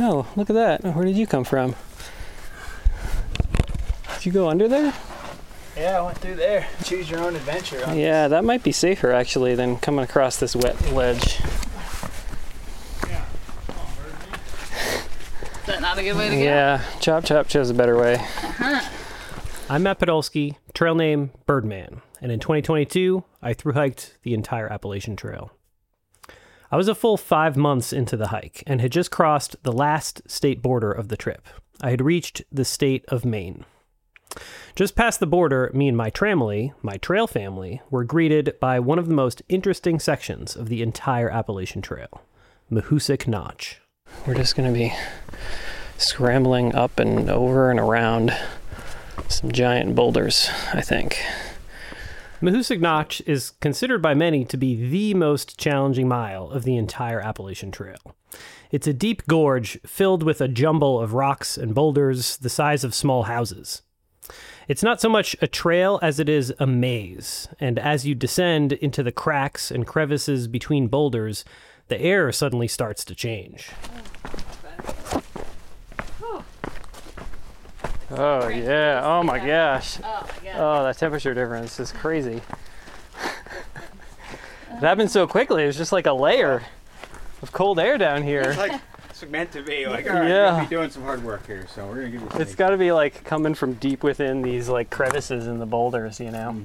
Oh, look at that. Where did you come from? Did you go under there? Yeah, I went through there. Choose your own adventure. Yeah, that might be safer actually than coming across this wet ledge. Yeah. Is that not a good way to go? Yeah, Chop Chop chose a better way. I'm Matt Podolsky, trail name Birdman, and in 2022, I thru-hiked the entire Appalachian Trail. I was a full 5 months into the hike and had just crossed the last state border of the trip. I had reached the state of Maine. Just past the border, me and my trail family, were greeted by one of the most interesting sections of the entire Appalachian Trail, Mahoosic Notch. We're just going to be scrambling up and over and around some giant boulders, I think. Mahoosic Notch is considered by many to be the most challenging mile of the entire Appalachian Trail. It's a deep gorge filled with a jumble of rocks and boulders the size of small houses. It's not so much a trail as it is a maze, and as you descend into the cracks and crevices between boulders, the air suddenly starts to change. Oh, yeah. Oh, my gosh. Oh, that temperature difference is crazy. It happened so quickly. It was just like a layer of cold air down here. It's meant to be. Like, all right, Yeah. we're going to be doing some hard work here, so we're going to give you It's got to be like coming from deep within these like crevices in the boulders, you know?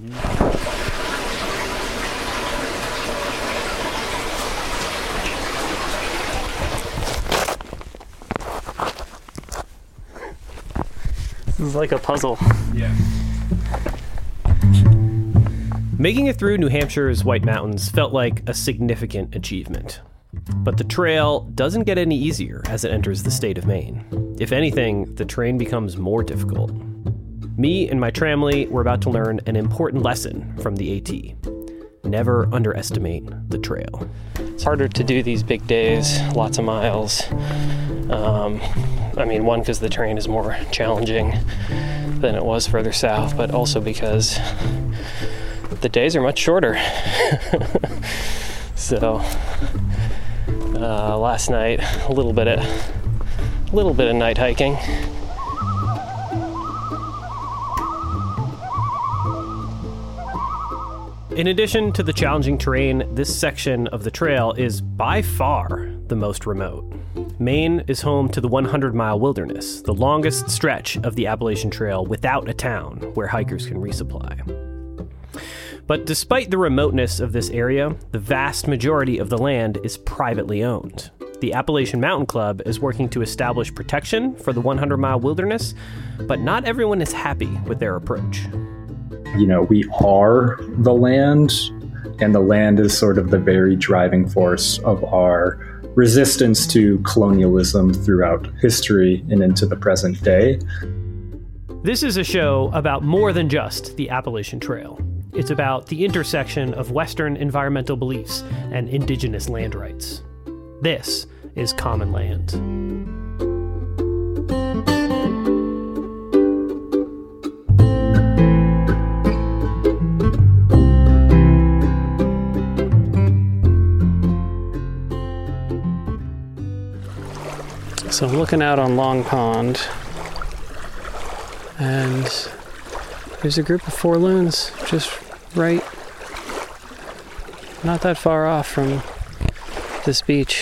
This is like a puzzle. Yeah. Making it through New Hampshire's White Mountains felt like a significant achievement. But the trail doesn't get any easier as it enters the state of Maine. If anything, the terrain becomes more difficult. Me and my tramily were about to learn an important lesson from the AT. Never underestimate the trail. It's harder to do these big days, lots of miles. One, because the terrain is more challenging than it was further south, but also because the days are much shorter. So, last night, a little bit of night hiking. In addition to the challenging terrain, this section of the trail is by far the most remote. Maine is home to the 100-mile wilderness, the longest stretch of the Appalachian Trail without a town where hikers can resupply. But despite the remoteness of this area, the vast majority of the land is privately owned. The Appalachian Mountain Club is working to establish protection for the 100-mile wilderness, but not everyone is happy with their approach. You know, we are the land, and the land is sort of the very driving force of our resistance to colonialism throughout history and into the present day. This is a show about more than just the Appalachian Trail. It's about the intersection of Western environmental beliefs and indigenous land rights. This is Common Land. So I'm looking out on Long Pond, and there's a group of four loons just right, not that far off from this beach.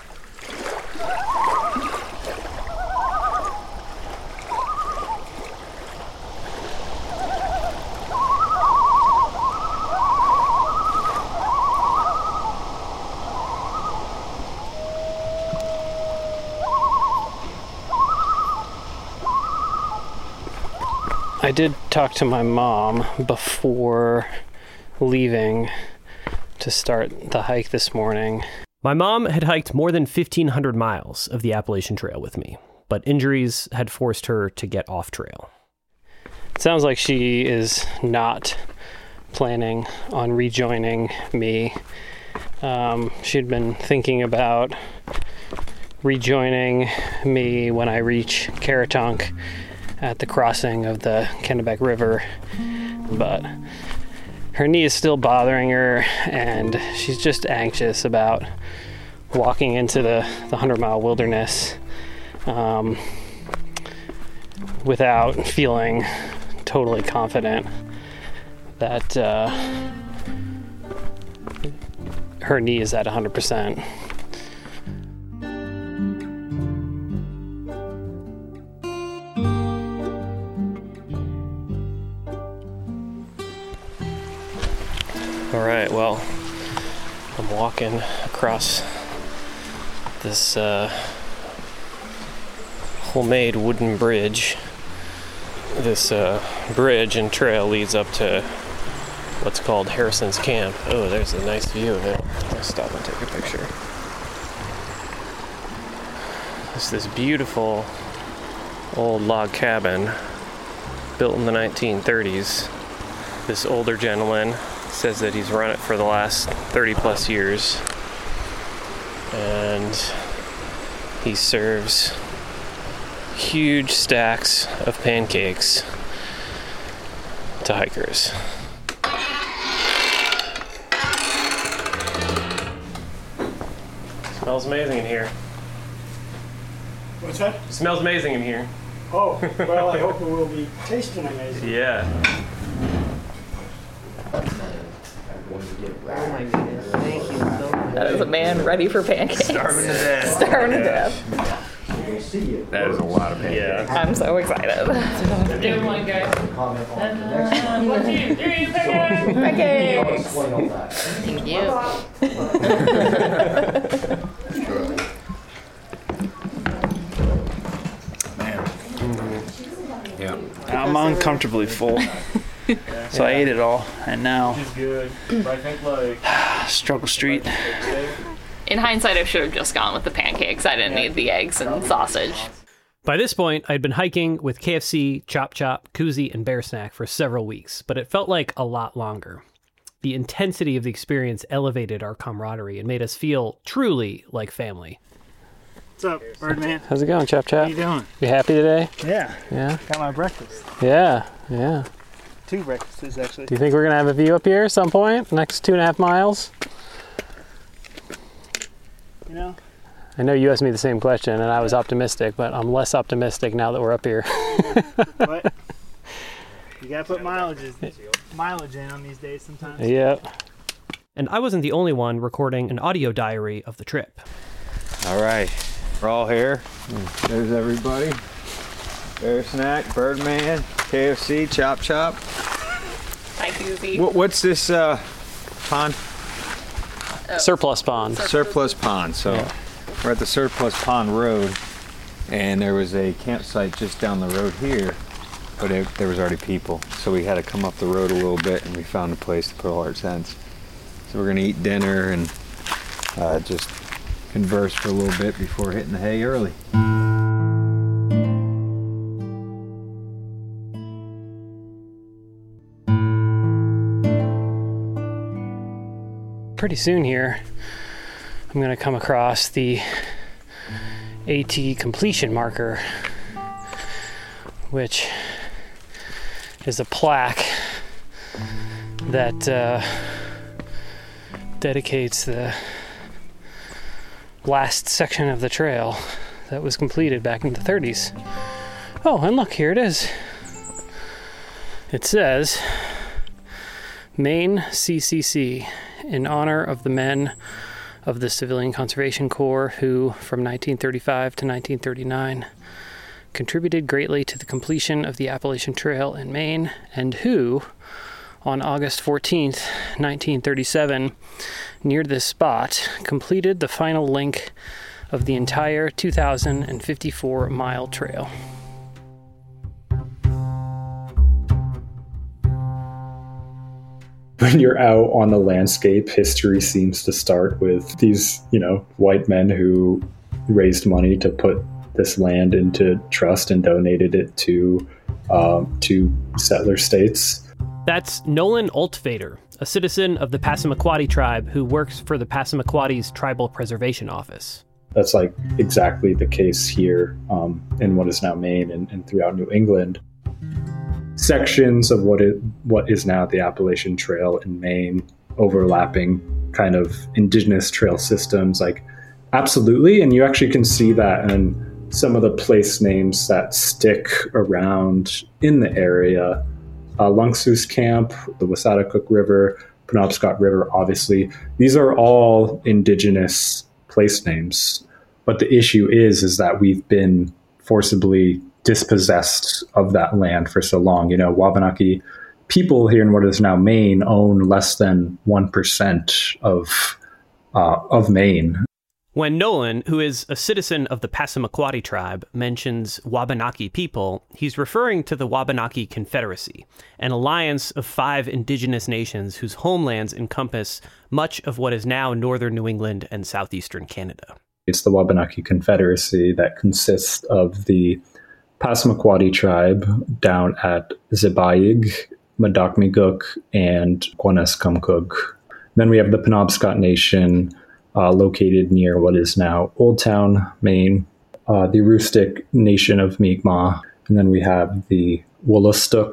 I did talk to my mom before leaving to start the hike this morning. My mom had hiked more than 1,500 miles of the Appalachian Trail with me, but injuries had forced her to get off trail. It sounds like she is not planning on rejoining me. She'd been thinking about rejoining me when I reach Caratonk at the crossing of the Kennebec River, but her knee is still bothering her, and she's just anxious about walking into the 100-mile wilderness without feeling totally confident that her knee is at 100%. All right, well, I'm walking across this homemade wooden bridge. This bridge and trail leads up to what's called Harrison's Camp. Oh, there's a nice view of it. Let's stop and take a picture. It's this beautiful old log cabin built in the 1930s. This older gentleman says that he's run it for the last 30 plus years, and he serves huge stacks of pancakes to hikers. Smells amazing in here. What's that? Smells amazing in here. Oh, well, I hope it will be tasting amazing. Yeah. Oh my goodness, thank you so much. That is a man ready for pancakes. Starving to death. Starving to death. That is a lot of pancakes. Yeah. I'm so excited. Give one, guys. 1, 2, 3, Pancakes! Thank you. Yeah. I'm uncomfortably full. So I ate it all, and now Good. But I think like Struggle Street. In hindsight, I should have just gone with the pancakes. I didn't need the eggs and sausage. By this point, I'd been hiking with KFC, Chop Chop, Koozie, and Bear Snack for several weeks, but it felt like a lot longer. The intensity of the experience elevated our camaraderie and made us feel truly like family. what's up, Birdman? How's it going, Chop How Chop? you doing? You happy today? Yeah, Yeah. got my breakfast. Yeah. Yeah. 2 breakfasts actually. Do you think we're gonna have a view up here at some point? Next 2.5 miles? You know, I know you asked me the same question, and I was optimistic, but I'm less optimistic now that we're up here. but you gotta put mileage in on these days sometimes. Yep. And I wasn't the only one recording an audio diary of the trip. All right, we're all here. There's everybody. Bear Snack, Birdman, KFC, Chop Chop. Hi, Koozie. What's this pond? Surplus pond. Surplus Pond. So we're at the Surplus Pond Road, and there was a campsite just down the road here, but there was already people. So we had to come up the road a little bit, and we found a place to put all our tents. So we're gonna eat dinner and just converse for a little bit before hitting the hay early. Pretty soon here, I'm going to come across the AT completion marker, which is a plaque that dedicates the last section of the trail that was completed back in the 30s. Oh, and look, here it is. It says, Maine CCC, in honor of the men of the Civilian Conservation Corps who, from 1935 to 1939, contributed greatly to the completion of the Appalachian Trail in Maine, and who, on August 14th, 1937, near this spot, completed the final link of the entire 2,054-mile trail. When you're out on the landscape, history seems to start with these, white men who raised money to put this land into trust and donated it to settler states. That's Nolan Altvader, a citizen of the Passamaquoddy tribe who works for the Passamaquoddy's Tribal Preservation Office. That's like exactly the case here in what is now Maine and throughout New England. Sections of what is now the Appalachian Trail in Maine, overlapping kind of indigenous trail systems, like absolutely, and you actually can see that in some of the place names that stick around in the area. Lungsus Camp, the Wassatacook River, Penobscot River, obviously. These are all indigenous place names. But the issue is that we've been forcibly dispossessed of that land for so long. Wabanaki people here in what is now Maine own less than 1% of Maine. When Nolan, who is a citizen of the Passamaquoddy tribe, mentions Wabanaki people, he's referring to the Wabanaki Confederacy, an alliance of 5 indigenous nations whose homelands encompass much of what is now northern New England and southeastern Canada. It's the Wabanaki Confederacy that consists of the Passamaquoddy tribe down at Zibayig, Madakmiguk, and Quaneskumkug. Then we have the Penobscot Nation, located near what is now Old Town, Maine, the Aroostook Nation of Mi'kmaq, and then we have the Wolastoq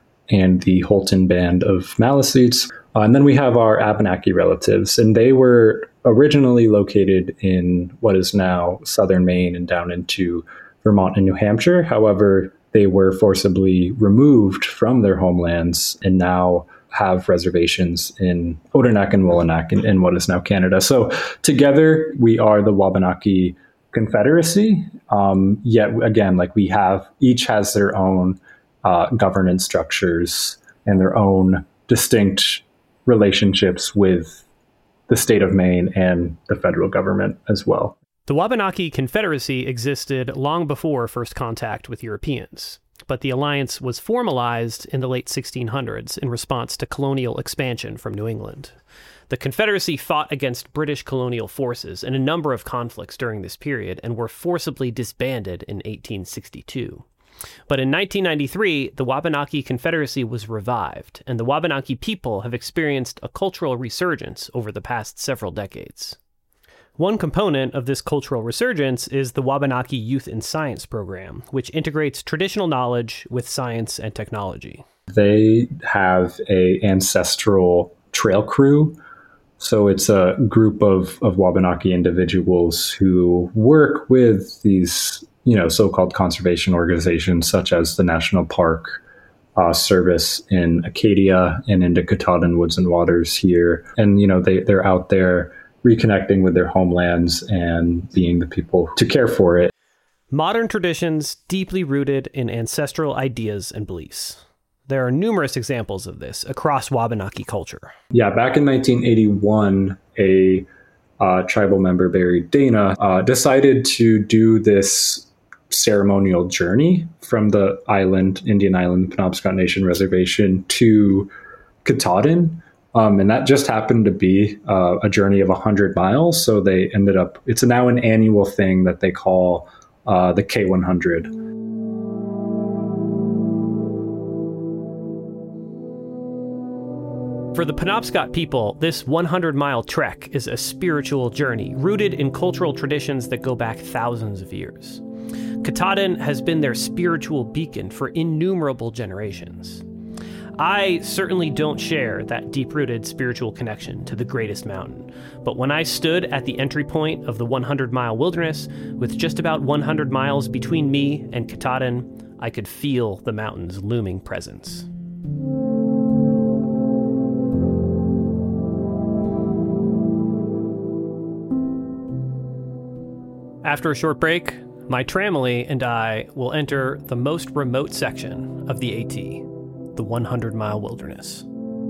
and the Holton Band of Maliseets, and then we have our Abenaki relatives, and they were originally located in what is now southern Maine and down into Vermont and New Hampshire. However, they were forcibly removed from their homelands and now have reservations in Odanak and Wolanak in what is now Canada. So together we are the Wabanaki Confederacy. Yet again, each has their own governance structures and their own distinct relationships with the state of Maine and the federal government as well. The Wabanaki Confederacy existed long before first contact with Europeans, but the alliance was formalized in the late 1600s in response to colonial expansion from New England. The Confederacy fought against British colonial forces in a number of conflicts during this period and were forcibly disbanded in 1862. But in 1993, the Wabanaki Confederacy was revived, and the Wabanaki people have experienced a cultural resurgence over the past several decades. One component of this cultural resurgence is the Wabanaki Youth in Science program, which integrates traditional knowledge with science and technology. They have an ancestral trail crew. So it's a group of Wabanaki individuals who work with these, so-called conservation organizations such as the National Park Service in Acadia and into Katahdin Woods and Waters here. And, they're out there reconnecting with their homelands and being the people to care for it. Modern traditions deeply rooted in ancestral ideas and beliefs. There are numerous examples of this across Wabanaki culture. Yeah, back in 1981, a tribal member, Barry Dana, decided to do this ceremonial journey from the Indian Island, Penobscot Nation Reservation to Katahdin. And that just happened to be a journey of 100 miles. So they ended up, it's now an annual thing that they call the K100. For the Penobscot people, this 100-mile trek is a spiritual journey rooted in cultural traditions that go back thousands of years. Katahdin has been their spiritual beacon for innumerable generations. I certainly don't share that deep-rooted spiritual connection to the greatest mountain, but when I stood at the entry point of the 100-mile wilderness, with just about 100 miles between me and Katahdin, I could feel the mountain's looming presence. After a short break, my tramily and I will enter the most remote section of the AT. The 100-mile wilderness.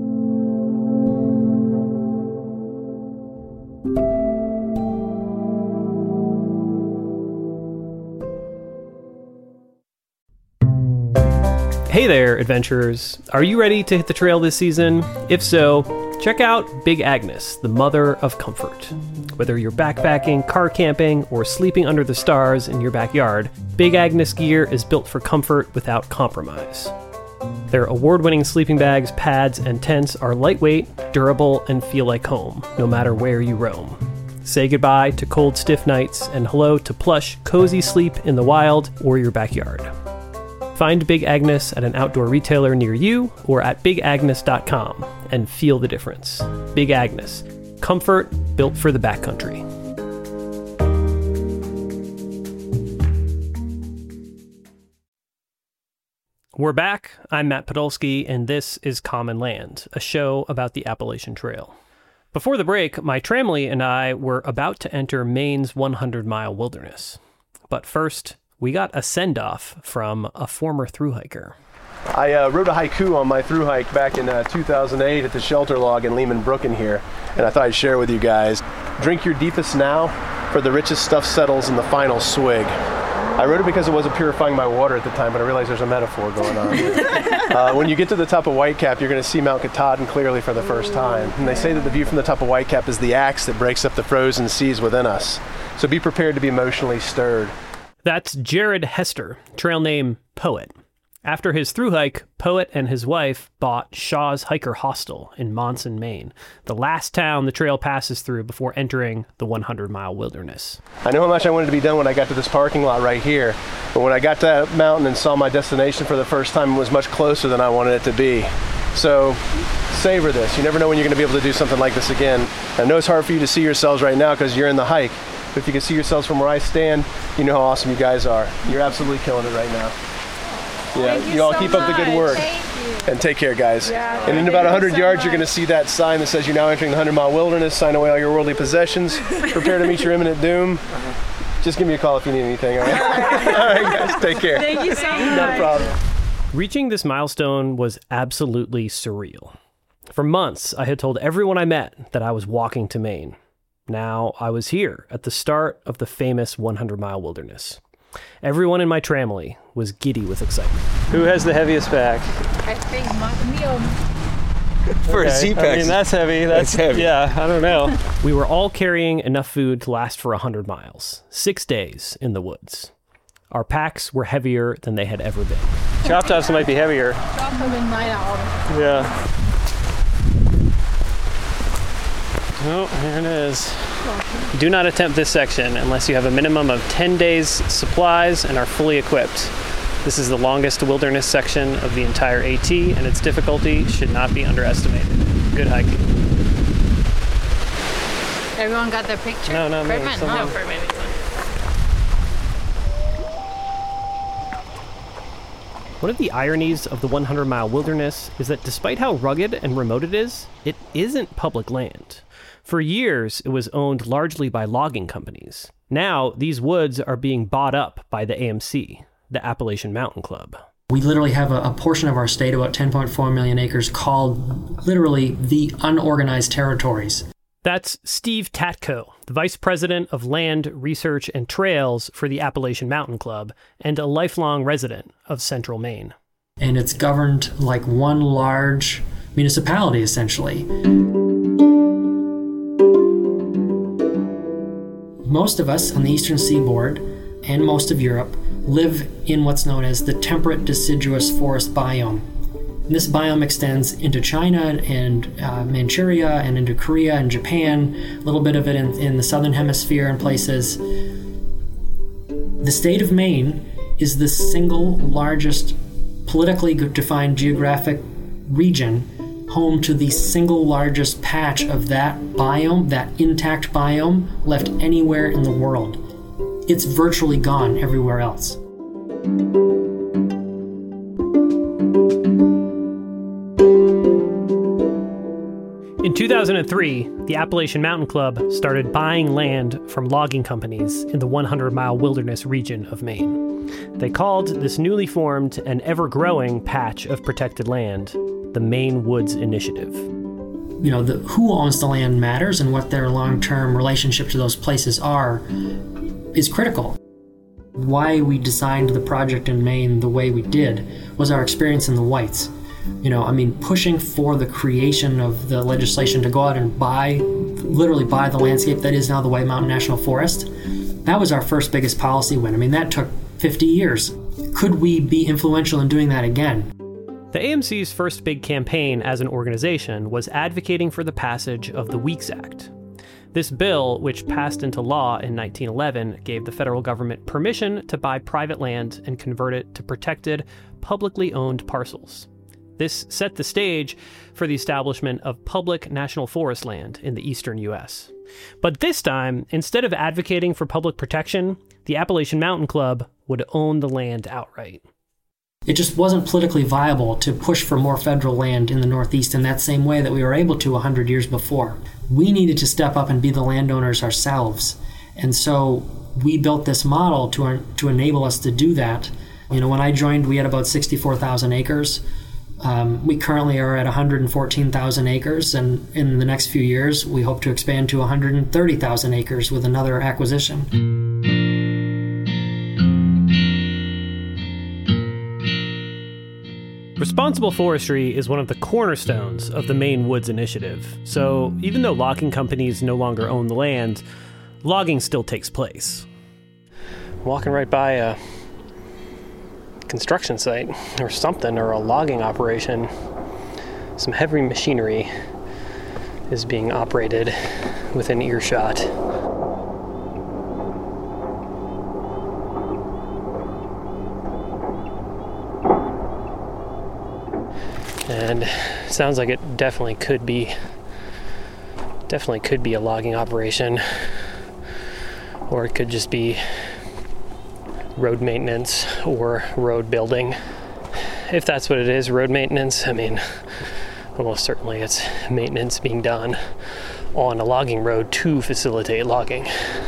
Hey there, adventurers. Are you ready to hit the trail this season? If so, check out Big Agnes, the mother of comfort. Whether you're backpacking, car camping, or sleeping under the stars in your backyard, Big Agnes gear is built for comfort without compromise. Their award-winning sleeping bags, pads, and tents are lightweight, durable, and feel like home, no matter where you roam. Say goodbye to cold, stiff nights, and hello to plush, cozy sleep in the wild or your backyard. Find Big Agnes at an outdoor retailer near you or at bigagnes.com and feel the difference. Big Agnes, comfort built for the backcountry. We're back. I'm Matt Podolsky, and this is Common Land, a show about the Appalachian Trail. Before the break, my tramily and I were about to enter Maine's 100-mile wilderness. But first, we got a send-off from a former thru-hiker. I wrote a haiku on my thru hike back in 2008 at the shelter log in Lehman Brook in here, and I thought I'd share with you guys. Drink your deepest now, for the richest stuff settles in the final swig. I wrote it because it wasn't purifying my water at the time, but I realized there's a metaphor going on here. When you get to the top of Whitecap, you're going to see Mount Katahdin clearly for the first time. And they say that the view from the top of Whitecap is the axe that breaks up the frozen seas within us. So be prepared to be emotionally stirred. That's Jared Hester, trail name Poet. After his thru-hike, Poet and his wife bought Shaw's Hiker Hostel in Monson, Maine, the last town the trail passes through before entering the 100-mile wilderness. I knew how much I wanted to be done when I got to this parking lot right here, but when I got to that mountain and saw my destination for the first time, it was much closer than I wanted it to be. So savor this. You never know when you're going to be able to do something like this again. I know it's hard for you to see yourselves right now because you're in the hike, but if you can see yourselves from where I stand, you know how awesome you guys are. You're absolutely killing it right now. Yeah, you all keep up the good work. And take care, guys. Yeah, and in about 100 yards, you're going to see that sign that says you're now entering the 100-mile wilderness. Sign away all your worldly possessions. Prepare to meet your imminent doom. Just give me a call if you need anything, all right? All right, guys, take care. Thank you so much. Not a problem. Reaching this milestone was absolutely surreal. For months, I had told everyone I met that I was walking to Maine. Now, I was here at the start of the famous 100-mile wilderness. Everyone in my tramily was giddy with excitement. Who has the heaviest bag? I think Neil. For a Z-Pack. I mean, that's heavy. That's heavy. Yeah, I don't know. We were all carrying enough food to last for 100 miles, 6 days in the woods. Our packs were heavier than they had ever been. Chop tops might be heavier. Yeah. Oh, here it is. Do not attempt this section unless you have a minimum of 10 days supplies and are fully equipped. This is the longest wilderness section of the entire AT, and its difficulty should not be underestimated. Good hiking. Everyone got their picture? No, No, for me. One of the ironies of the 100-mile wilderness is that despite how rugged and remote it isn't public land. For years, it was owned largely by logging companies. Now, these woods are being bought up by the AMC, the Appalachian Mountain Club. We literally have a portion of our state, about 10.4 million acres, called literally the unorganized territories. That's Steve Tatko, the Vice President of Land, Research, and Trails for the Appalachian Mountain Club, and a lifelong resident of central Maine. And it's governed like one large municipality, essentially. Most of us on the eastern seaboard and most of Europe live in what's known as the temperate deciduous forest biome. And this biome extends into China and Manchuria and into Korea and Japan, a little bit of it in the southern hemisphere and places. The state of Maine is the single largest politically defined geographic region, home to the single largest patch of that biome, that intact biome, left anywhere in the world. It's virtually gone everywhere else. In 2003, the Appalachian Mountain Club started buying land from logging companies in the 100-mile wilderness region of Maine. They called this newly formed and ever-growing patch of protected land the Maine Woods Initiative. You know, who owns the land matters, and what their long-term relationship to those places are is critical. Why we designed the project in Maine the way we did was our experience in the Whites. You know, I mean, pushing for the creation of the legislation to go out and literally buy the landscape that is now the White Mountain National Forest, that was our first biggest policy win. I mean, that took 50 years. Could we be influential in doing that again? The AMC's first big campaign as an organization was advocating for the passage of the Weeks Act. This bill, which passed into law in 1911, gave the federal government permission to buy private land and convert it to protected, publicly owned parcels. This set the stage for the establishment of public national forest land in the eastern U.S. But this time, instead of advocating for public protection, the Appalachian Mountain Club would own the land outright. It just wasn't politically viable to push for more federal land in the Northeast in that same way that we were able to 100 years before. We needed to step up and be the landowners ourselves. And so we built this model to enable us to do that. You know, when I joined, we had about 64,000 acres. We currently are at 114,000 acres, and in the next few years, we hope to expand to 130,000 acres with another acquisition. Responsible forestry is one of the cornerstones of the Maine Woods Initiative. So even though logging companies no longer own the land, logging still takes place. Walking right by a construction site or something, or a logging operation, some heavy machinery is being operated within earshot. And sounds like it definitely could be a logging operation, or it could just be road maintenance or road building. If that's what it is, road maintenance, I mean, almost certainly it's maintenance being done on a logging road to facilitate logging.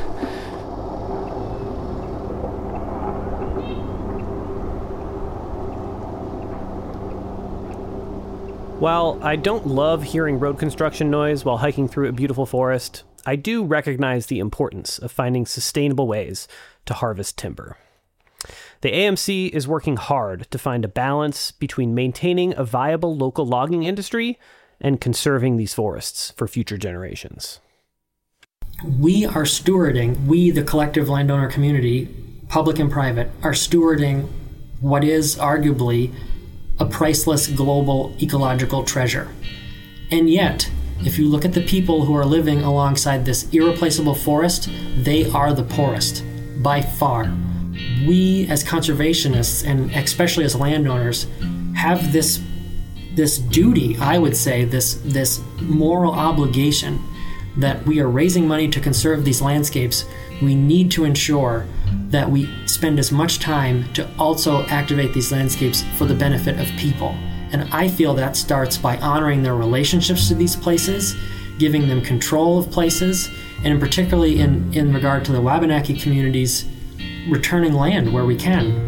While I don't love hearing road construction noise while hiking through a beautiful forest, I do recognize the importance of finding sustainable ways to harvest timber. The AMC is working hard to find a balance between maintaining a viable local logging industry and conserving these forests for future generations. We are stewarding, we, the collective landowner community, public and private, are stewarding what is arguably a priceless global ecological treasure. And yet, if you look at the people who are living alongside this irreplaceable forest, they are the poorest, by far. We, as conservationists, and especially as landowners, have this duty, I would say, this moral obligation that we are raising money to conserve these landscapes. We need to ensure that we spend as much time to also activate these landscapes for the benefit of people. And I feel that starts by honoring their relationships to these places, giving them control of places, and particularly in regard to the Wabanaki communities, returning land where we can.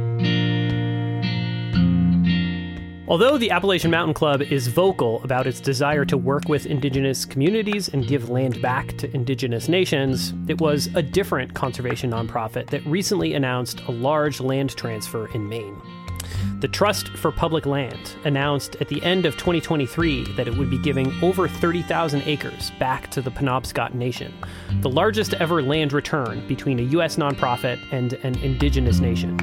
Although the Appalachian Mountain Club is vocal about its desire to work with Indigenous communities and give land back to Indigenous nations, it was a different conservation nonprofit that recently announced a large land transfer in Maine. The Trust for Public Land announced at the end of 2023 that it would be giving over 30,000 acres back to the Penobscot Nation, the largest ever land return between a U.S. nonprofit and an Indigenous nation.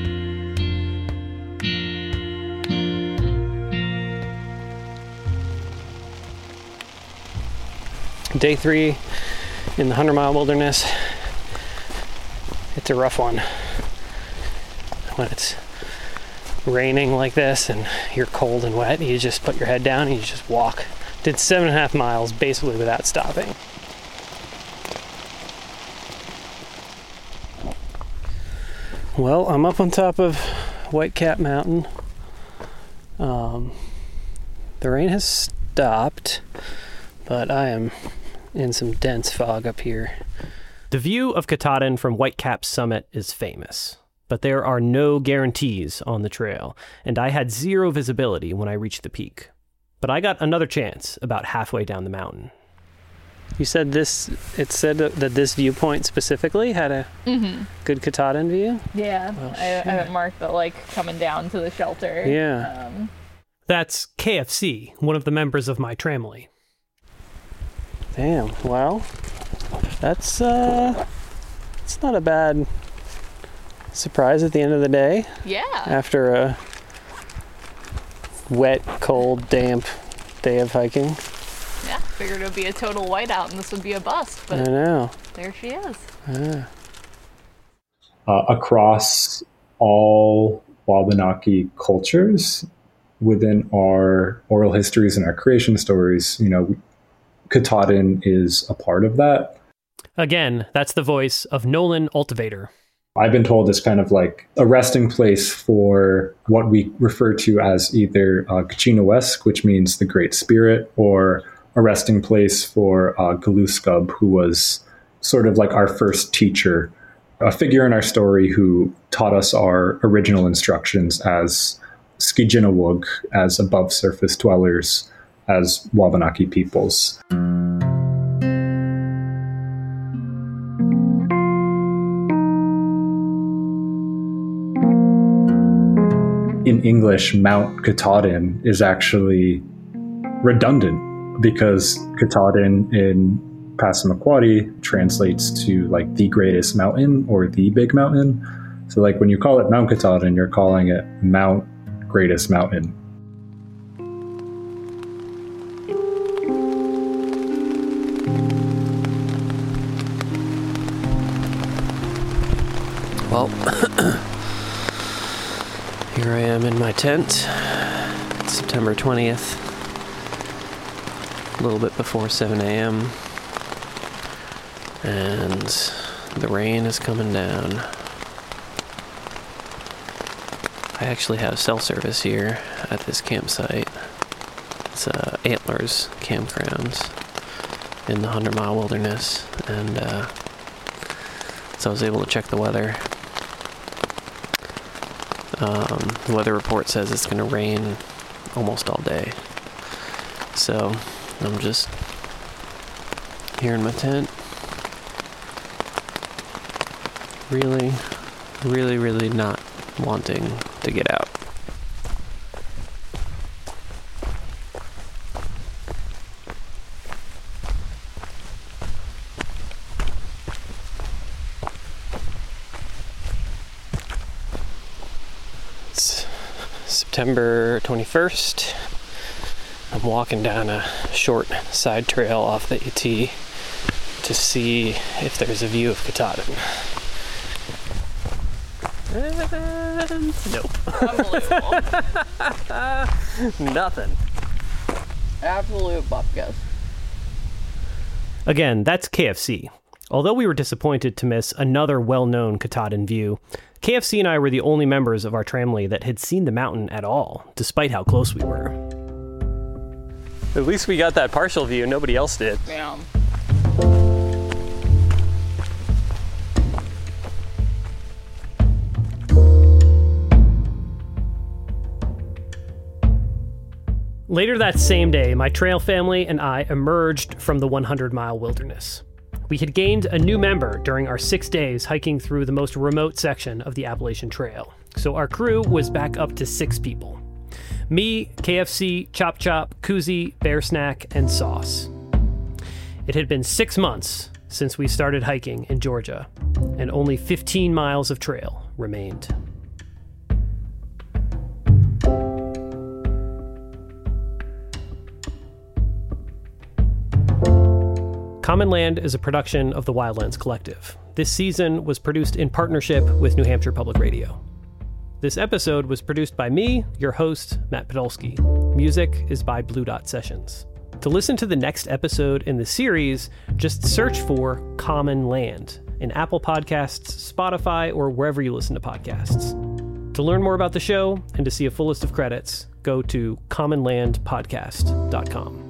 Day 3 in the 100-mile wilderness. It's a rough one. When it's raining like this and you're cold and wet, you just put your head down and you just walk. Did 7.5 miles basically without stopping. Well, I'm up on top of Whitecap Mountain. The rain has stopped, but I am in some dense fog up here. The view of Katahdin from Whitecap's summit is famous, but there are no guarantees on the trail, and I had zero visibility when I reached the peak. But I got another chance about halfway down the mountain. You said it said that this viewpoint specifically had a good Katahdin view? Yeah, Well, I haven't marked the, coming down to the shelter. Yeah. That's KFC, one of the members of my tramily. Damn, well, that's it's not a bad surprise at the end of the day. Yeah. After a wet, cold, damp day of hiking. Yeah, figured it would be a total whiteout and this would be a bust, but I know. There she is. Yeah. Across all Wabanaki cultures, within our oral histories and our creation stories, Katahdin is a part of that. Again, that's the voice of Nolan Ultivator. I've been told is kind of like a resting place for what we refer to as either Kachinowesk, which means the Great Spirit, or a resting place for Galuskub, who was sort of like our first teacher, a figure in our story who taught us our original instructions as Skijinawug, as above surface dwellers, as Wabanaki peoples. In English, Mount Katahdin is actually redundant because Katahdin in Passamaquoddy translates to like the greatest mountain or the big mountain. So like when you call it Mount Katahdin, you're calling it Mount Greatest Mountain. Well, here I am in my tent. It's September 20th, a little bit before 7 a.m. And the rain is coming down. I actually have cell service here at this campsite. It's Antlers Campground in the 100 Mile Wilderness, and so I was able to check the weather. The weather report says it's going to rain almost all day. So I'm just here in my tent. Really, really, really not wanting to get out. It's September 21st. I'm walking down a short side trail off the AT to see if there's a view of Katahdin. Nope. Unbelievable. Nothing. Absolute bupkis. Again, that's KFC. Although we were disappointed to miss another well-known Katahdin view, KFC and I were the only members of our tramily that had seen the mountain at all, despite how close we were. At least we got that partial view. Nobody else did. Yeah. Later that same day, my trail family and I emerged from the 100 Mile Wilderness. We had gained a new member during our 6 days hiking through the most remote section of the Appalachian Trail, so our crew was back up to 6 people. Me, KFC, Chop Chop, Koozie, Bear Snack, and Sauce. It had been 6 months since we started hiking in Georgia, and only 15 miles of trail remained. Common Land is a production of the Wildlands Collective. This season was produced in partnership with New Hampshire Public Radio. This episode was produced by me, your host, Matt Podolsky. Music is by Blue Dot Sessions. To listen to the next episode in the series, just search for Common Land in Apple Podcasts, Spotify, or wherever you listen to podcasts. To learn more about the show and to see a full list of credits, go to commonlandpodcast.com.